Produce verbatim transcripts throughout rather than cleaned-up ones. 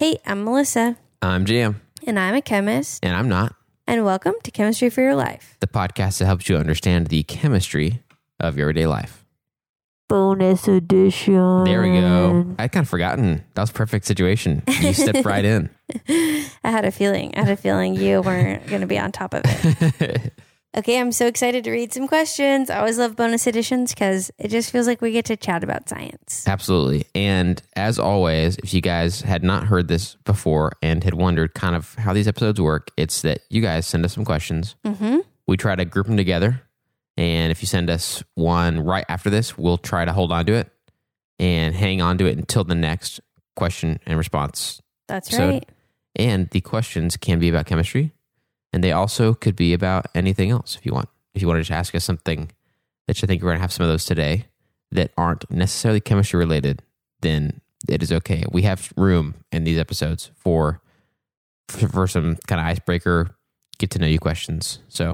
Hey, I'm Melissa. I'm Jam. And I'm a chemist. And I'm not. And welcome to Chemistry for Your Life, the podcast that helps you understand the chemistry of your everyday life. Bonus edition. There we go. I'd kind of forgotten. That was a perfect situation. You stepped right in. I had a feeling. I had a feeling you weren't going to be on top of it. Okay, I'm so excited to read some questions. I always love bonus editions because it just feels like we get to chat about science. Absolutely. And as always, if you guys had not heard this before and had wondered kind of how these episodes work, it's that you guys send us some questions. Mm-hmm. We try to group them together. And if you send us one right after this, we'll try to hold on to it and hang on to it until the next question and response. That's episode. right. And the questions can be about chemistry. And they also could be about anything else if you want. If you wanted to ask us something that you think we're going to have some of those today that aren't necessarily chemistry related, then it is okay. We have room in these episodes for for, for some kind of icebreaker, get to know you questions. So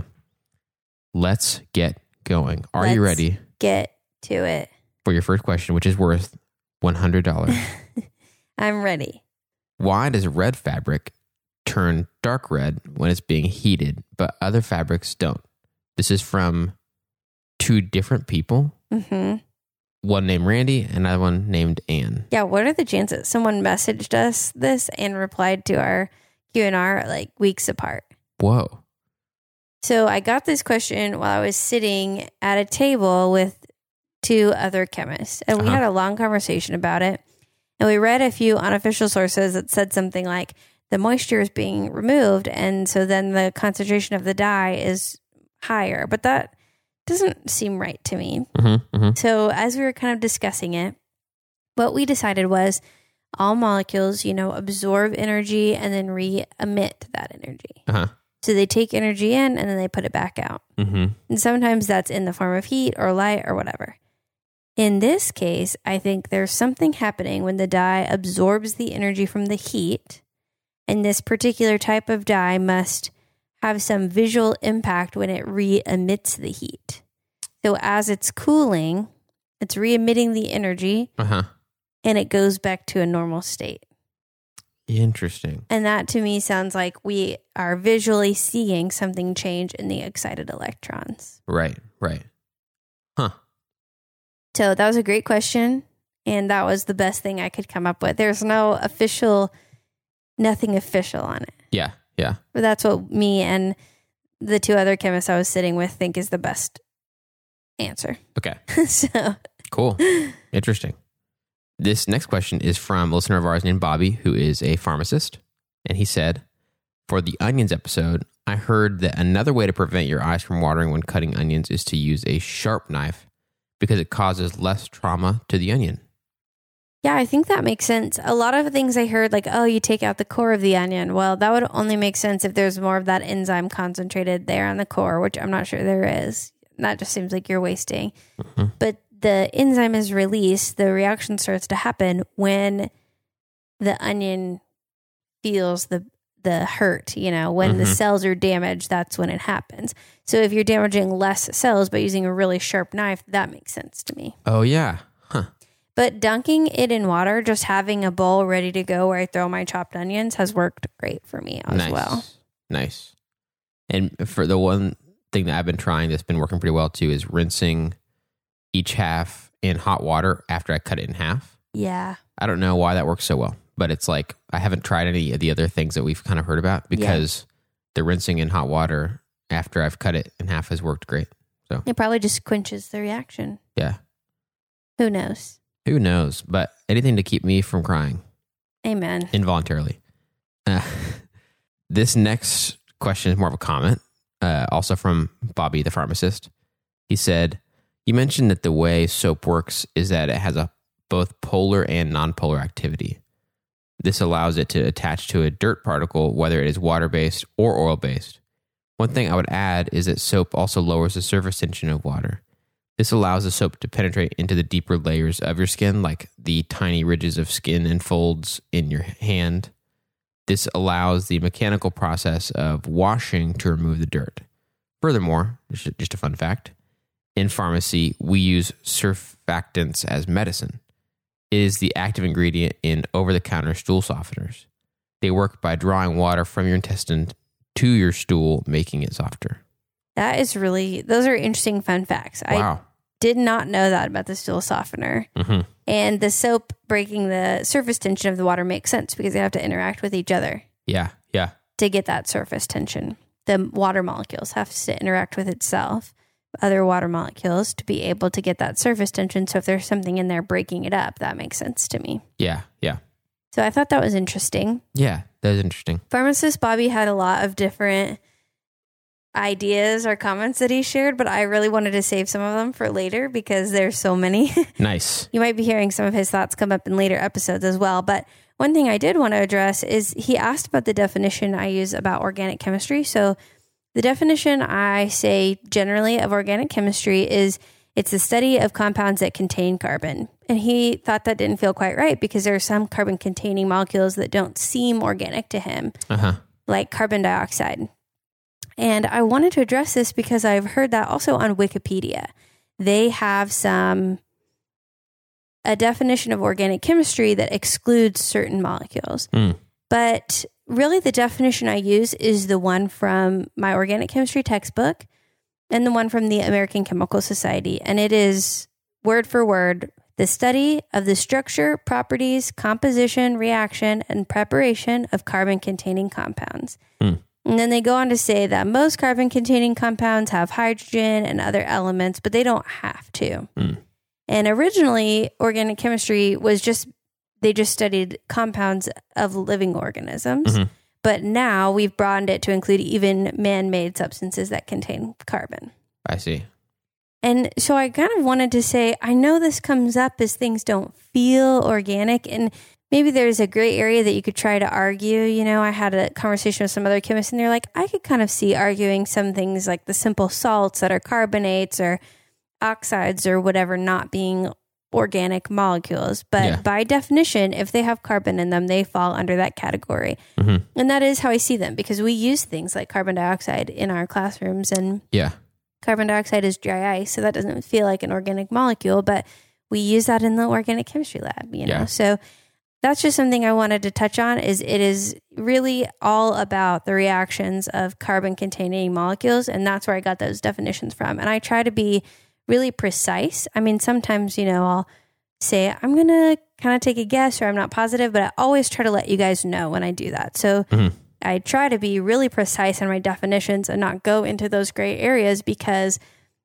let's get going. Are Let's you ready? Get to it. For your first question, which is worth one hundred dollars. I'm ready. Why does red fabric turn dark red when it's being heated, but other fabrics don't? This is from two different people. Mm-hmm. One named Randy, another one named Anne. Yeah, what are the chances? Someone messaged us this and replied to our Q and R like weeks apart. Whoa. So I got this question while I was sitting at a table with two other chemists, and we Uh-huh. had a long conversation about it. And we read a few unofficial sources that said something like the moisture is being removed, and so then the concentration of the dye is higher. But that doesn't seem right to me. Mm-hmm, mm-hmm. So as we were kind of discussing it, what we decided was all molecules, you know, absorb energy and then re-emit that energy. Uh-huh. So they take energy in and then they put it back out. Mm-hmm. And sometimes that's in the form of heat or light or whatever. In this case, I think there's something happening when the dye absorbs the energy from the heat. And this particular type of dye must have some visual impact when it re-emits the heat. So as it's cooling, it's re-emitting the energy Uh-huh. and it goes back to a normal state. Interesting. And that to me sounds like we are visually seeing something change in the excited electrons. Right, right. Huh. So that was a great question. And that was the best thing I could come up with. There's no official, nothing official on it. Yeah, yeah. But that's what me and the two other chemists I was sitting with think is the best answer. Okay. So Cool. Interesting. This next question is from a listener of ours named Bobby, who is a pharmacist. And he said, for the onions episode, I heard that another way to prevent your eyes from watering when cutting onions is to use a sharp knife because it causes less trauma to the onion. yeah, I think that makes sense. A lot of things I heard like, oh, you take out the core of the onion. Well, that would only make sense if there's more of that enzyme concentrated there on the core, which I'm not sure there is. That just seems like you're wasting. Mm-hmm. But the enzyme is released, the reaction starts to happen when the onion feels the the hurt, you know, when mm-hmm. the cells are damaged, that's when it happens. So if you're damaging less cells by using a really sharp knife, that makes sense to me. Oh, yeah. Huh. But dunking it in water, just having a bowl ready to go where I throw my chopped onions has worked great for me as nice. well. Nice. And for the one thing that I've been trying that's been working pretty well too is rinsing each half in hot water after I cut it in half. Yeah. I don't know why that works so well, but it's like I haven't tried any of the other things that we've kind of heard about because yeah. the rinsing in hot water after I've cut it in half has worked great. So it probably just quenches the reaction. Yeah. Who knows? Who knows? But anything to keep me from crying. Amen. Involuntarily. Uh, this next question is more of a comment, uh, also from Bobby, the pharmacist. He said, you mentioned that the way soap works is that it has a both polar and nonpolar activity. This allows it to attach to a dirt particle, whether it is water-based or oil-based. One thing I would add is that soap also lowers the surface tension of water. This allows the soap to penetrate into the deeper layers of your skin, like the tiny ridges of skin and folds in your hand. This allows the mechanical process of washing to remove the dirt. Furthermore, just a fun fact, in pharmacy, we use surfactants as medicine. It is the active ingredient in over-the-counter stool softeners. They work by drawing water from your intestine to your stool, making it softer. That is really, those are interesting fun facts. Wow. I did not know that about the stool softener. Mm-hmm. And the soap breaking the surface tension of the water makes sense because they have to interact with each other. Yeah, yeah. To get that surface tension. The water molecules have to interact with itself, other water molecules, to be able to get that surface tension. So if there's something in there breaking it up, that makes sense to me. Yeah, yeah. So I thought that was interesting. Yeah, that is interesting. Pharmacist Bobby had a lot of different ideas or comments that he shared, but I really wanted to save some of them for later because there's so many. Nice. You might be hearing some of his thoughts come up in later episodes as well. But one thing I did want to address is he asked about the definition I use about organic chemistry. So the definition I say generally of organic chemistry is it's the study of compounds that contain carbon. And he thought that didn't feel quite right because there are some carbon-containing molecules that don't seem organic to him, uh-huh. like carbon dioxide. And I wanted to address this because I've heard that also on Wikipedia. They have some a definition of organic chemistry that excludes certain molecules. Mm. But really the definition I use is the one from my organic chemistry textbook and the one from the American Chemical Society. And it is word for word, the study of the structure, properties, composition, reaction, and preparation of carbon-containing compounds. Mm. And then they go on to say that most carbon-containing compounds have hydrogen and other elements, but they don't have to. Mm. And originally, organic chemistry was just, they just studied compounds of living organisms. Mm-hmm. But now we've broadened it to include even man-made substances that contain carbon. I see. And so I kind of wanted to say, I know this comes up as things don't feel organic, and maybe there's a gray area that you could try to argue. You know, I had a conversation with some other chemists, and they're like, I could kind of see arguing some things like the simple salts that are carbonates or oxides or whatever not being organic molecules. But Yeah. by definition, if they have carbon in them, they fall under that category. Mm-hmm. And that is how I see them because we use things like carbon dioxide in our classrooms, and Yeah. carbon dioxide is dry ice, so that doesn't feel like an organic molecule, but we use that in the organic chemistry lab, you know? Yeah. So that's just something I wanted to touch on is it is really all about the reactions of carbon containing molecules. And that's where I got those definitions from. And I try to be really precise. I mean, sometimes, you know, I'll say, I'm going to kind of take a guess or I'm not positive, but I always try to let you guys know when I do that. So Mm-hmm. I try to be really precise in my definitions and not go into those gray areas because,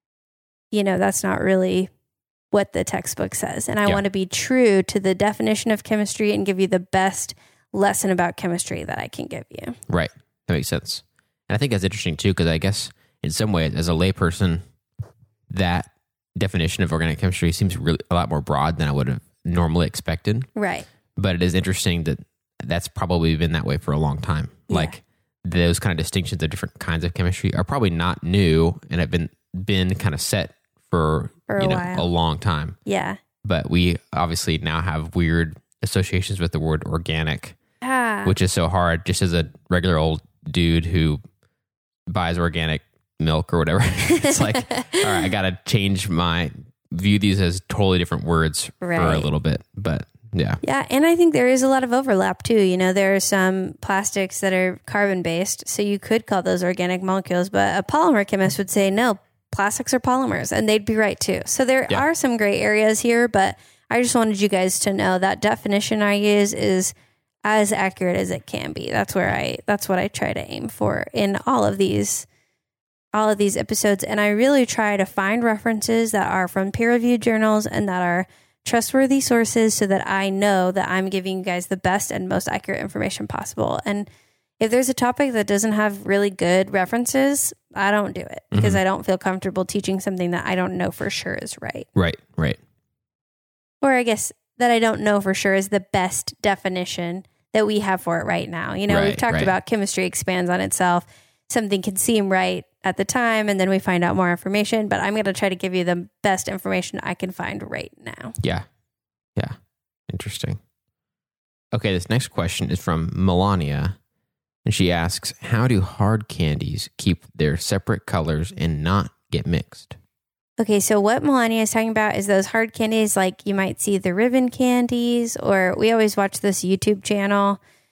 you know, that's not really what the textbook says. And I Yeah. want to be true to the definition of chemistry and give you the best lesson about chemistry that I can give you. Right. That makes sense. And I think that's interesting too, because I guess in some ways, as a layperson, that definition of organic chemistry seems really a lot more broad than I would have normally expected. Right. But it is interesting that that's probably been that way for a long time. Yeah. Like those kind of distinctions of different kinds of chemistry are probably not new and have been been kind of set for, For a you know while. a long time. Yeah. But we obviously now have weird associations with the word organic, Ah. which is so hard. Just as a regular old dude who buys organic milk or whatever, it's like, all right, I got to change my view these as totally different words for a Right. little bit. But yeah, Yeah, and I think there is a lot of overlap too. You know, there are some plastics that are carbon based, so you could call those organic molecules, but a polymer chemist would say, no, plastics are polymers, and they'd be right too. So there Yeah. are some gray areas here, but I just wanted you guys to know that definition I use is as accurate as it can be. That's where I, that's what I try to aim for in all of these, all of these episodes. And I really try to find references that are from peer reviewed journals and that are trustworthy sources so that I know that I'm giving you guys the best and most accurate information possible. And if there's a topic that doesn't have really good references, I don't do it because Mhm. I don't feel comfortable teaching something that I don't know for sure is right. right, right. Or I guess that I don't know for sure is the best definition that we have for it right now. You know, Right, we've talked right. about chemistry expands on itself. Something can seem right at the time and then we find out more information, but I'm going to try to give you the best information I can find right now. Yeah. Yeah. Interesting. Okay, this next question is from Melania. And she asks, how do hard candies keep their separate colors and not get mixed? Okay, so what Melania is talking about is those hard candies, like you might see the ribbon candies, or we always watch this YouTube channel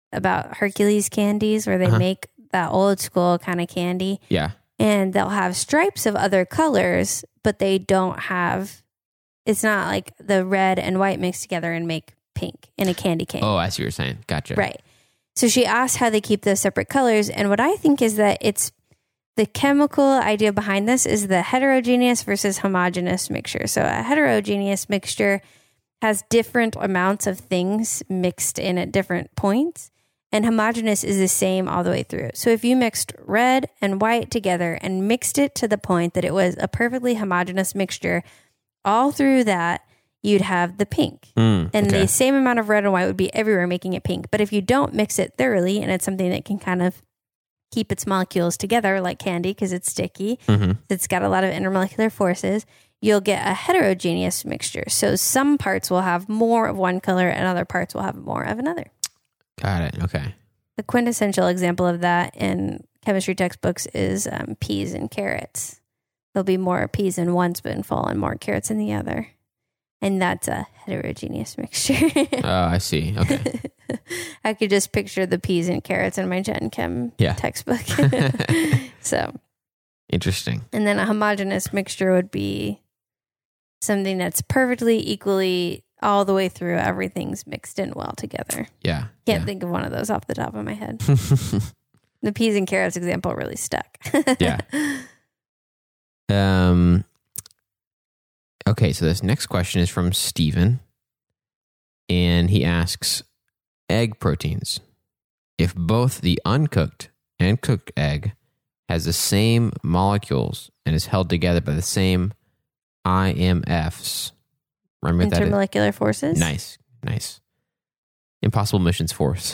about Hercules candies where they Uh-huh. make that old school kind of candy. Yeah. And they'll have stripes of other colors, but they don't have, it's not like the red and white mixed together and make pink in a candy cane. Oh, I see what you're saying. Gotcha. Right. So she asked how they keep those separate colors. And what I think is that it's the chemical idea behind this is the heterogeneous versus homogeneous mixture. So a heterogeneous mixture has different amounts of things mixed in at different points. And homogeneous is the same all the way through. So if you mixed red and white together and mixed it to the point that it was a perfectly homogeneous mixture, all through that, you'd have the pink. Mm, and okay. the same amount of red and white would be everywhere, making it pink. But if you don't mix it thoroughly, and it's something that can kind of keep its molecules together like candy because it's sticky, Mm-hmm. it's got a lot of intermolecular forces, you'll get a heterogeneous mixture. So some parts will have more of one color and other parts will have more of another. Got it. Okay. The quintessential example of that in chemistry textbooks is um, peas and carrots. There'll be more peas in one spoonful and more carrots in the other. And that's a heterogeneous mixture. Oh, I see. Okay. I could just picture the peas and carrots in my Gen Chem Yeah. textbook. So, Interesting. and then a homogeneous mixture would be something that's perfectly equally all the way through. Everything's mixed in well together. Yeah. Can't think of one of those off the top of my head. yeah. The peas and carrots example really stuck. Yeah. Um. Okay, so this next question is from Steven. And he asks, egg proteins. If both the uncooked and cooked egg has the same molecules and is held together by the same I M Fs. Remember what that is? Intermolecular forces. Nice, nice. Impossible Missions Force.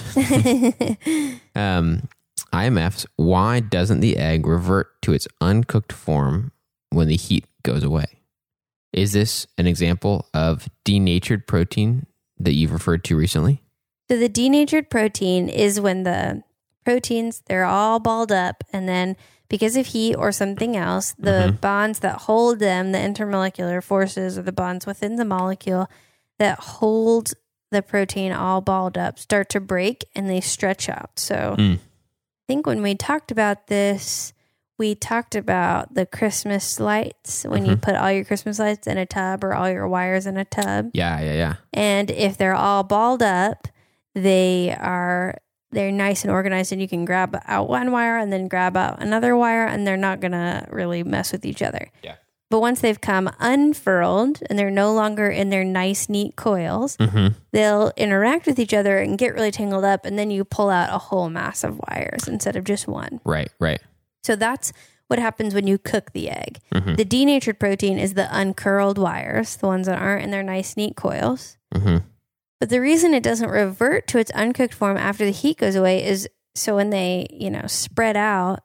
um, I M Fs, why doesn't the egg revert to its uncooked form when the heat goes away? Is this an example of denatured protein that you've referred to recently? So the denatured protein is when the proteins, they're all balled up, and then because of heat or something else, the Mhm. bonds that hold them, the intermolecular forces or the bonds within the molecule that hold the protein all balled up start to break and they stretch out. So Mm. I think when we talked about this, we talked about the Christmas lights, when you Mhm. put all your Christmas lights in a tub or all your wires in a tub. Yeah, yeah, yeah. And if they're all balled up, they are they're nice and organized, and you can grab out one wire and then grab out another wire, and they're not gonna really mess with each other. Yeah. But once they've come unfurled and they're no longer in their nice, neat coils, Mm-hmm. they'll interact with each other and get really tangled up, and then you pull out a whole mass of wires instead of just one. Right, right. So that's what happens when you cook the egg. Mm-hmm. The denatured protein is the uncurled wires, the ones that aren't in their nice, neat coils. Mm-hmm. But the reason it doesn't revert to its uncooked form after the heat goes away is so when they, you know, spread out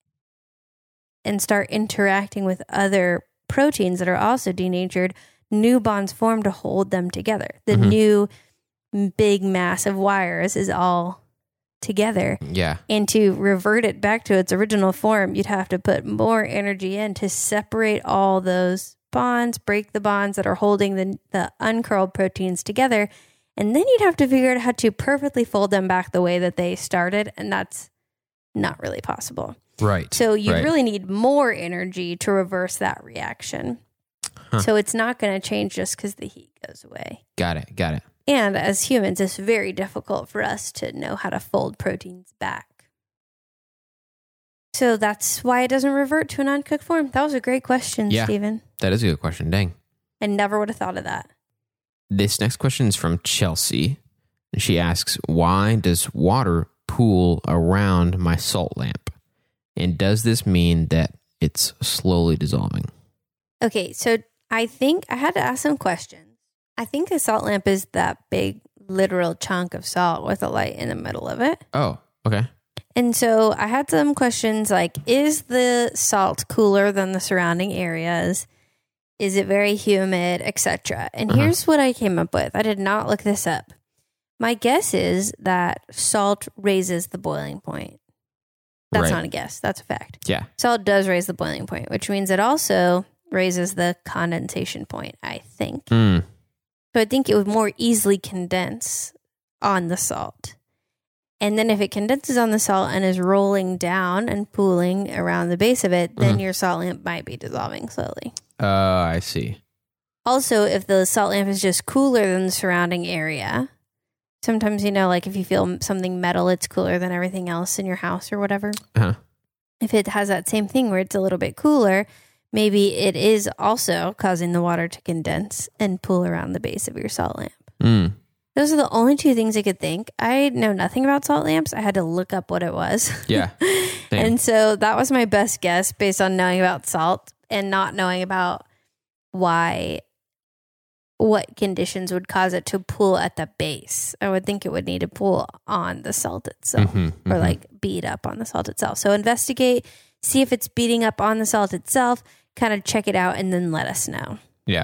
and start interacting with other proteins that are also denatured, new bonds form to hold them together. The Mhm. new big mass of wires is all together. Yeah. And to revert it back to its original form, you'd have to put more energy in to separate all those bonds, break the bonds that are holding the, the uncurled proteins together. And then you'd have to figure out how to perfectly fold them back the way that they started. And that's not really possible. Right. So you right. really need more energy to reverse that reaction. Huh. So it's not going to change just because the heat goes away. Got it. Got it. And as humans, it's very difficult for us to know how to fold proteins back. So that's why it doesn't revert to an uncooked form. That was a great question, Yeah. Stephen. That is a good question. Dang. I never would have thought of that. This next question is from Chelsea. And she asks, why does water pool around my salt lamp? And does this mean that it's slowly dissolving? Okay, so I think I had to ask some questions. I think a salt lamp is that big literal chunk of salt with a light in the middle of it. Oh, okay. And so I had some questions like, is the salt cooler than the surrounding areas? Is it very humid, et cetera? And Uh-huh. here's what I came up with. I did not look this up. My guess is that salt raises the boiling point. That's Right. not a guess. That's a fact. Yeah. Salt does raise the boiling point, which means it also raises the condensation point, I think. Mm. So I think it would more easily condense on the salt. And then if it condenses on the salt and is rolling down and pooling around the base of it, then Mhm. your salt lamp might be dissolving slowly. Oh, I see. Also, if the salt lamp is just cooler than the surrounding area, sometimes, you know, like if you feel something metal, it's cooler than everything else in your house or whatever. Uh-huh. If it has that same thing where it's a little bit cooler, maybe it is also causing the water to condense and pool around the base of your salt lamp. Mm. Those are the only two things I could think. I know nothing about salt lamps. I had to look up what it was. Yeah. Same. And so that was my best guess based on knowing about salt and not knowing about why, what conditions would cause it to pool at the base. I would think it would need to pool on the salt itself Mhm, or mhm. like beat up on the salt itself. So investigate, see if it's beating up on the salt itself, kind of check it out, and then let us know. Yeah.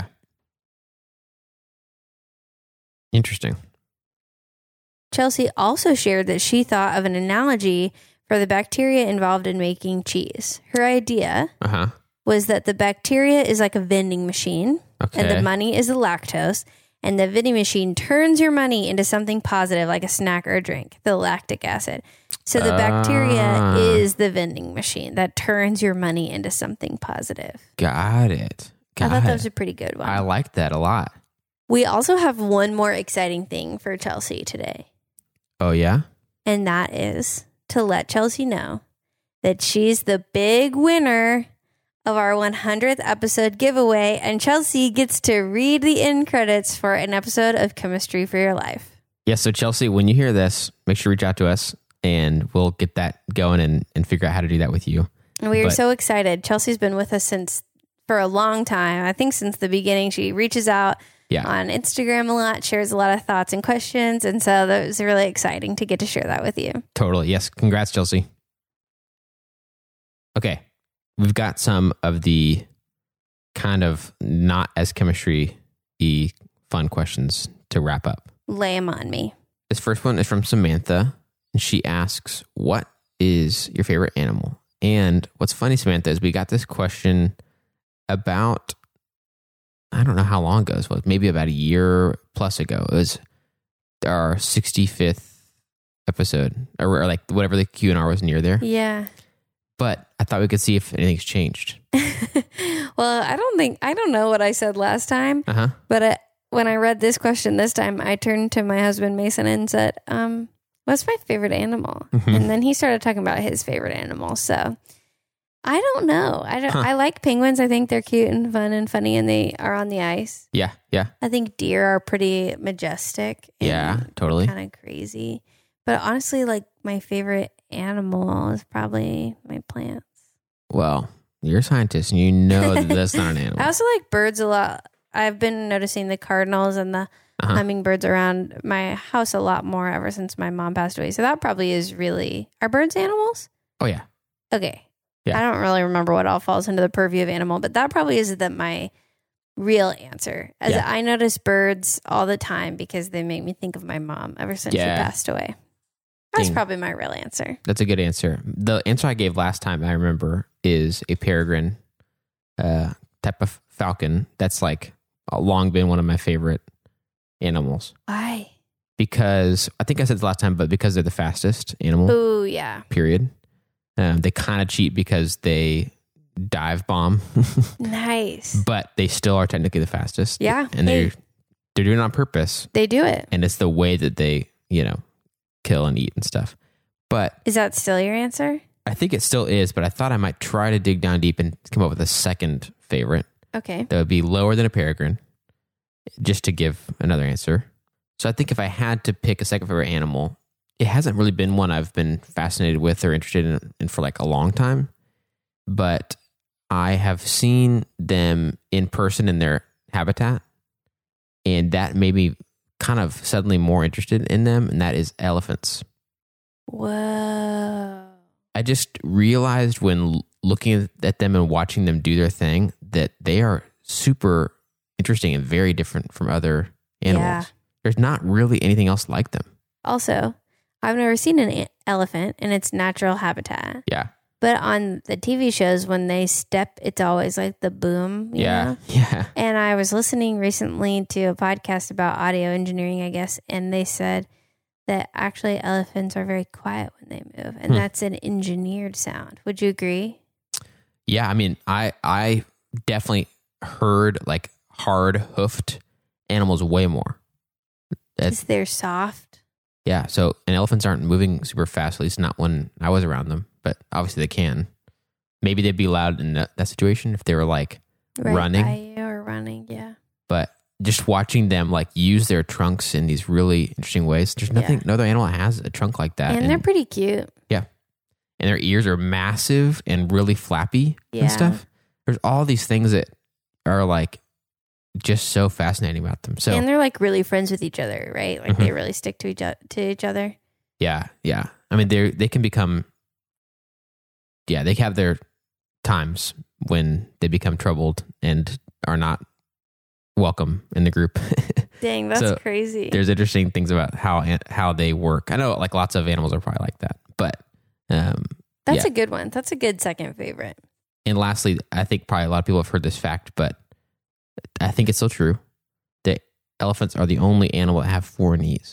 Interesting. Chelsea also shared that she thought of an analogy for the bacteria involved in making cheese. Her idea Uh-huh. was that the bacteria is like a vending machine, Okay. and the money is the lactose, and the vending machine turns your money into something positive like a snack or a drink, the lactic acid. So the bacteria Ah. is the vending machine that turns your money into something positive. Got it. Got I thought that it. was a pretty good one. I like that a lot. We also have one more exciting thing for Chelsea today. Oh, yeah? And that is to let Chelsea know that she's the big winner of our one hundredth episode giveaway. And Chelsea gets to read the end credits for an episode of Chemistry for Your Life. Yeah, so Chelsea, when you hear this, make sure you reach out to us and we'll get that going and, and figure out how to do that with you. And we are But- so excited. Chelsea's been with us since for a long time. I think since the beginning. She reaches out Yeah. on Instagram a lot, shares a lot of thoughts and questions. And so that was really exciting to get to share that with you. Totally. Yes. Congrats, Chelsea. Okay. We've got some of the kind of not as chemistry-y fun questions to wrap up. Lay them on me. This first one is from Samantha, and she asks, what is your favorite animal? And what's funny, Samantha, is we got this question about, I don't know how long ago this was, maybe about a year plus ago. It was our sixty-fifth episode, or, or like whatever the Q and R was near there. Yeah. But I thought we could see if anything's changed. Well, I don't think, I don't know what I said last time, Uh-huh. but I, when I read this question this time, I turned to my husband, Mason, and said, um, what's my favorite animal? Mhm. And then he started talking about his favorite animal. So I don't know. I, don't, Huh. I like penguins. I think they're cute and fun and funny, and they are on the ice. Yeah, yeah, I think deer are pretty majestic. And yeah, totally. kind of crazy. But honestly, like my favorite animal is probably my plants. Well, you're a scientist and you know that that's not an I animal. also like birds a lot. I've been noticing the cardinals and the Uh-huh. hummingbirds around my house a lot more ever since my mom passed away. So that probably is really, are birds animals? Oh, yeah. Okay. Yeah. I don't really remember what all falls into the purview of animal, but that probably is the, my real answer. As Yeah. I notice birds all the time because they make me think of my mom ever since Yeah. she passed away. That's Dang. probably my real answer. That's a good answer. The answer I gave last time, I remember, is a peregrine uh, type of falcon. That's like uh, long been one of my favorite animals Why? because I think I said this last time, but because they're the fastest animal, Oh, yeah. period. Um, they kind of cheat because they dive bomb, Nice. but they still are technically the fastest. Yeah. And Hey, they're, they're doing it on purpose. they do it. And it's the way that they, you know, kill and eat and stuff. But Is that still your answer? I think it still is, but I thought I might try to dig down deep and come up with a second favorite Okay. that would be lower than a peregrine, just to give another answer. So I think if I had to pick a second favorite animal, it hasn't really been one I've been fascinated with or interested in, in for like a long time, but I have seen them in person in their habitat, and that made me kind of suddenly more interested in them, and that is elephants. Whoa. I just realized when l- looking at them and watching them do their thing that they are super interesting and very different from other animals. Yeah. There's not really anything else like them. Also, I've never seen an e- elephant in its natural habitat. Yeah. But on the T V shows, when they step, it's always like the boom. You Yeah. know? Yeah. And I was listening recently to a podcast about audio engineering, I guess, and they said that actually elephants are very quiet when they move, and Hmm. that's an engineered sound. Would you agree? Yeah, I mean, I I definitely heard like hard hoofed animals way more. Because they're soft. Yeah, so and elephants aren't moving super fast, at least not when I was around them, but obviously they can. Maybe they'd be loud in that, that situation if they were like Right running. by you or running, yeah. But just watching them like use their trunks in these really interesting ways. There's nothing, Yeah. no other animal has a trunk like that. And, they're pretty cute. yeah, and their ears are massive and really flappy Yeah. and stuff. There's all these things that are like just so fascinating about them. So And they're like really friends with each other, right? Like Mhm. they really stick to each, o- to each other. yeah, yeah. I mean, they they can become, yeah, they have their times when they become troubled and are not welcome in the group. Dang, that's So, crazy. There's interesting things about how how they work. I know like lots of animals are probably like that, but um, That's yeah. a good one. That's a good second favorite. And lastly, I think probably a lot of people have heard this fact, but I think it's still true that elephants are the only animal that have four knees.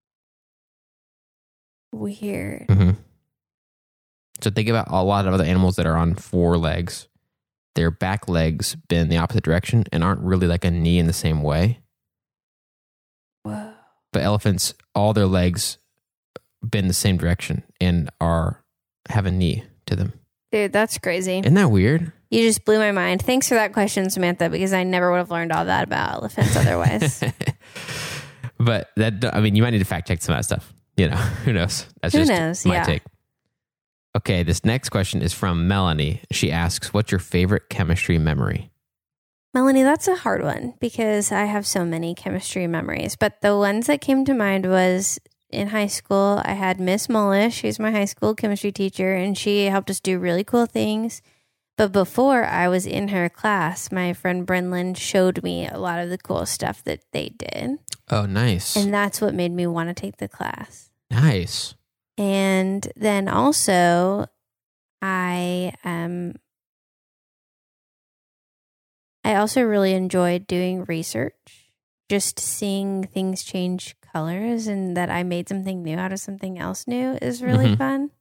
Weird. Mm-hmm. So think about a lot of other animals that are on four legs. Their back legs bend the opposite direction and aren't really like a knee in the same way. Whoa. But elephants, all their legs bend the same direction and are have a knee to them. Dude, that's crazy. Isn't that weird? You just blew my mind. Thanks for that question, Samantha, because I never would have learned all that about elephants otherwise. But that, I mean, you might need to fact check some of that stuff. You know, who knows? That's Who just knows? my Yeah. take. Okay, this next question is from Melanie. She asks, what's your favorite chemistry memory? Melanie, that's a hard one because I have so many chemistry memories. But the ones that came to mind was in high school, I had Miss Mullish. She's my high school chemistry teacher, and she helped us do really cool things. But before I was in her class, my friend Brenlin showed me a lot of the cool stuff that they did. Oh, nice. And that's what made me want to take the class. Nice. And then also, I um, I also really enjoyed doing research, just seeing things change colors, and that I made something new out of something else new is really Mhm. fun.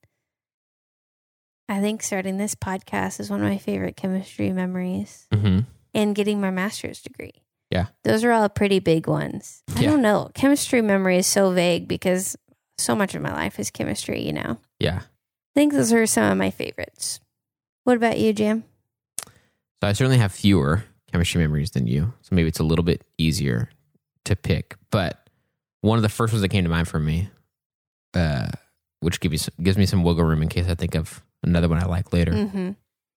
I think starting this podcast is one of my favorite chemistry memories, Mm-hmm. and getting my master's degree. Yeah. Those are all pretty big ones. I Yeah. don't know. Chemistry memory is so vague because so much of my life is chemistry, you know? Yeah. I think those are some of my favorites. What about you, Jam? So I certainly have fewer chemistry memories than you. So maybe it's a little bit easier to pick. But one of the first ones that came to mind for me, uh, which gives me some, gives me some wiggle room in case I think of another one I like later, Mm-hmm.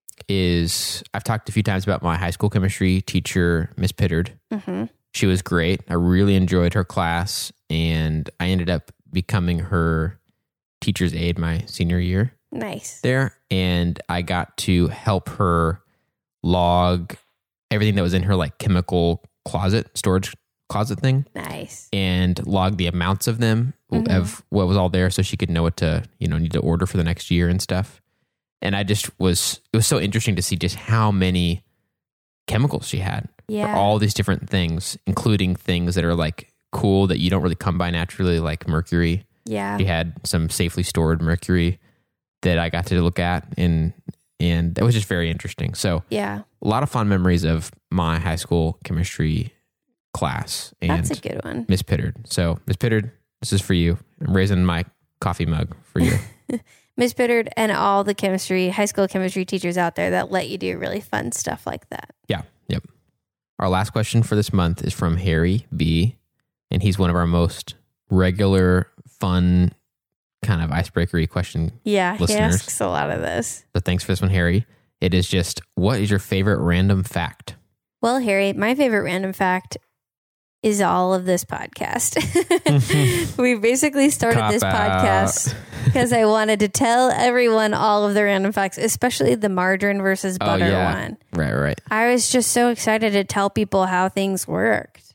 is I've talked a few times about my high school chemistry teacher, Miss Pittard. Mm-hmm. She was great. I really enjoyed her class, and I ended up becoming her teacher's aide my senior year Nice. there, and I got to help her log everything that was in her like chemical closet, storage closet thing, Nice. and log the amounts of them Mhm. of what was all there, so she could know what to, you know, need to order for the next year and stuff. And I just was, it was so interesting to see just how many chemicals she had for Yeah. all these different things, including things that are like cool that you don't really come by naturally, like mercury. Yeah. She had some safely stored mercury that I got to look at, and and that was just very interesting. So Yeah. a lot of fond memories of my high school chemistry class and That's a good one. Miss Pittard. So Miss Pittard, this is for you. I'm raising my coffee mug for you. Miss Bittard and all the chemistry, high school chemistry teachers out there that let you do really fun stuff like that. Yeah. Yep. Our last question for this month is from Harry B. And he's one of our most regular, fun, kind of icebreakery question. Yeah. He Listeners. asks a lot of this. So thanks for this one, Harry. It is just, what is your favorite random fact? Well, Harry, my favorite random fact is all of this podcast. We basically started Cop this out. podcast because I wanted to tell everyone all of the random facts, especially the margarine versus Oh, butter yeah. one. Right, right. I was just so excited to tell people how things worked.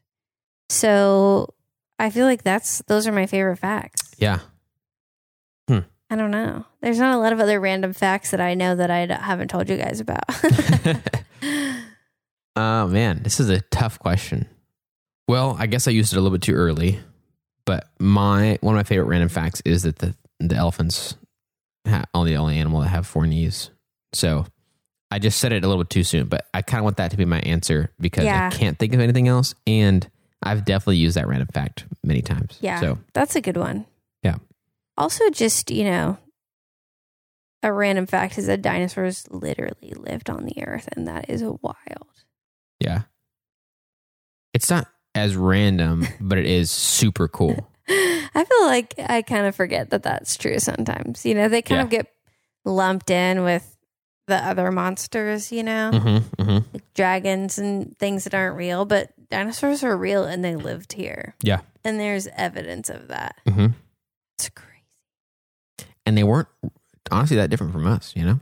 So I feel like that's those are my favorite facts. Yeah. I don't know. There's not a lot of other random facts that I know that I haven't told you guys about. Oh, man. This is a tough question. Well, I guess I used it a little bit too early, but my one of my favorite random facts is that the the elephants ha- are the only animal that have four knees. So I just said it a little bit too soon, but I kind of want that to be my answer because Yeah. I can't think of anything else, and I've definitely used that random fact many times. Yeah, So that's a good one. Yeah. Also, just, you know, a random fact is that dinosaurs literally lived on the earth, and that is wild. yeah, it's not as random, but it is super cool. I feel like I kind of forget that that's true sometimes. You know, they kind Yeah. of get lumped in with the other monsters, you know, Mm-hmm, mm-hmm. like dragons and things that aren't real, but dinosaurs are real and they lived here. Yeah. And there's evidence of that. Mm-hmm. It's crazy. And they weren't honestly that different from us, you know?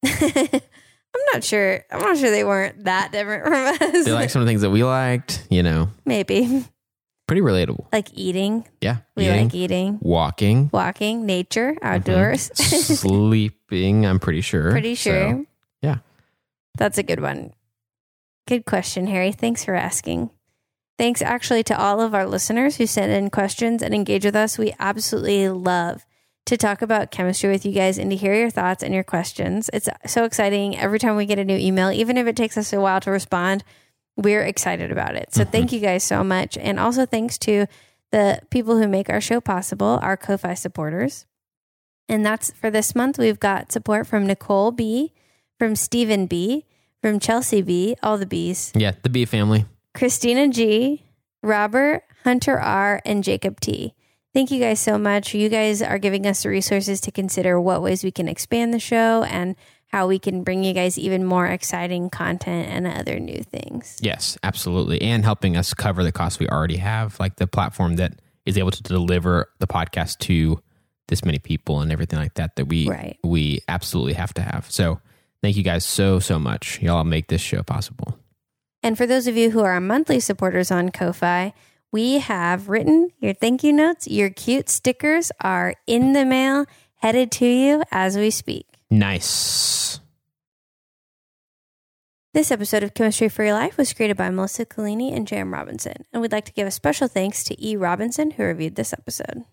I'm not sure. I'm not sure they weren't that different from us. They like some of the things that we liked, you know, Maybe. pretty relatable. Like eating. Yeah. We Eating, like eating. walking, Walking, nature, outdoors. sleeping, I'm pretty sure. Pretty sure. So, yeah. That's a good one. Good question, Harry. Thanks for asking. Thanks actually to all of our listeners who sent in questions and engage with us. We absolutely love to talk about chemistry with you guys and to hear your thoughts and your questions. It's so exciting every time we get a new email, even if it takes us a while to respond. We're excited about it. So mm-hmm. Thank you guys so much. And also thanks to the people who make our show possible, our Ko-Fi supporters. And that's for this month. We've got support from Nicole B, from Stephen B, from Chelsea B, all the B's. Yeah, the B family. Christina G, Robert, Hunter R, and Jacob T. Thank you guys so much. You guys are giving us the resources to consider what ways we can expand the show and how we can bring you guys even more exciting content and other new things. Yes, absolutely. And helping us cover the costs we already have, like the platform that is able to deliver the podcast to this many people and everything like that, that we right. we absolutely have to have. So thank you guys so, so much. Y'all make this show possible. And for those of you who are monthly supporters on Ko-Fi, we have written your thank you notes. Your cute stickers are in the mail, headed to you as we speak. Nice. This episode of Chemistry for Your Life was created by Melissa Collini and J M Robinson. And we'd like to give a special thanks to E. Robinson, who reviewed this episode.